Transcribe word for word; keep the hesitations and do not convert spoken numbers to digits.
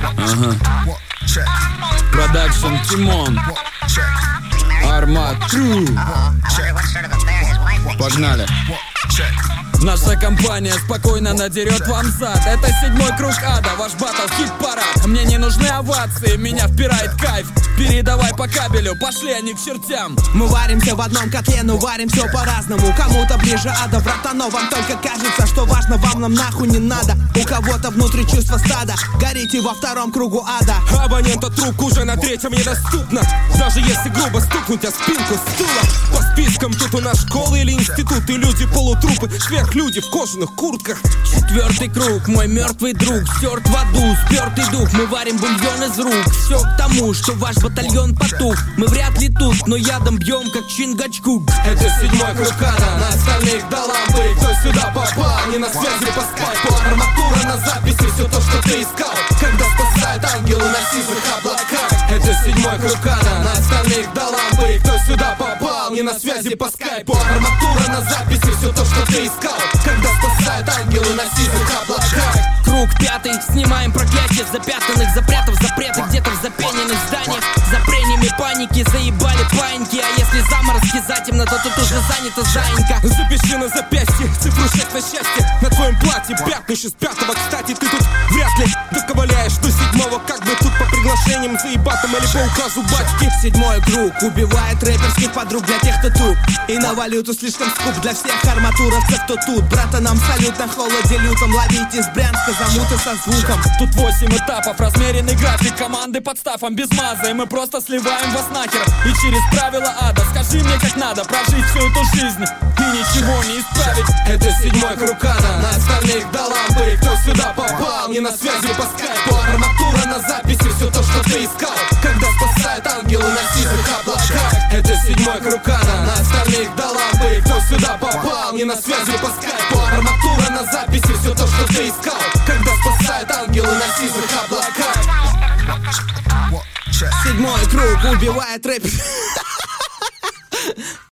Ага. Продакшн Тимон. Армат Кру. Погнали. Наша компания спокойно надерет вам зад. Это седьмой круг ада, ваш батл хит-парад. Мне не нужны овации, меня впирает кайф. Передавай по кабелю, пошли они к чертям. Мы варимся в одном котле, но варим все по-разному. Кому-то ближе ада, брата, но вам только кажется, что важно, вам нам нахуй не надо. У кого-то внутри чувство стада, горите во втором кругу ада. Абонента трубку уже на третьем недоступно. Даже если грубо стукнуть о спинку стула. По спискам тут у нас школы или институт. И люди полутрупы, сверхлюди в кожаных куртках. Четвертый круг, мой мертвый друг. Стерт в аду, спертый дух. Мы варим бульон из рук. Все к тому, что ваш батальон потух. Мы вряд ли тут, но ядом бьем, как Чингачгук. Это седьмой круг ада, на остальных до лампы. Кто сюда попал, не на связи по скайпу. Арматура на записи, все то, что ты искал. Когда спасает ангелы на сизых облаках. Это седьмой круг ада, на остальных до лампы. Кто сюда попал, не на связи по скайпу. Арматура на записи, все то, что ты искал. Когда спасает ангелы на сизых облаках. Круг пятый, снимаем проклятие запятнанных запретов, запреты где-то в запененных зданиях. За пренями паники заебали паньки. А если заморозки затемно, то тут уже занята заинька. Запиши на запястье цифру шесть на счастье. На твоем платье пятнище с пятого. Кстати, ты тут вряд ли доковыляешь до седьмого. Как бы тут по приглашениям заебатым или по указу батьки. Седьмой круг убивает рэперских подруг для тех, кто туп. И на валюту слишком скуп для всех арматуровцев, кто тут. Брата, нам салют на холоде лютом. Ловите из Брянска замуты со звуком. Тут восемь этапов, размеренный график. Команды под стафом без маза. И мы просто сливаем вас нахер. И через правила ада скажи мне, как надо прожить всю эту жизнь и ничего не исправить. Это седьмой круг ада, на остальных до лампы. Кто сюда попал, не на связи по скайпу. Арматура на записи, все то, что ты искал. Когда спасает ангелы на сизых облаках. Это седьмой круг ада, на остальных до лампы. Кто сюда попал, не на связи по скайпу. Арматура на записи, все то, что ты искал. Когда спасает ангелы на сизых облаках. Седьмой круг убивает рэп.